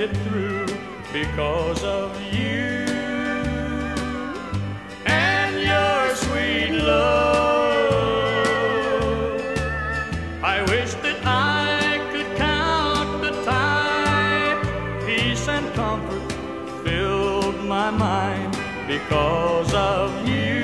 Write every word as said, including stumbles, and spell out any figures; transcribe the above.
it through because of you and your sweet love. I wish that I could count the time peace and comfort filled my mind because of you.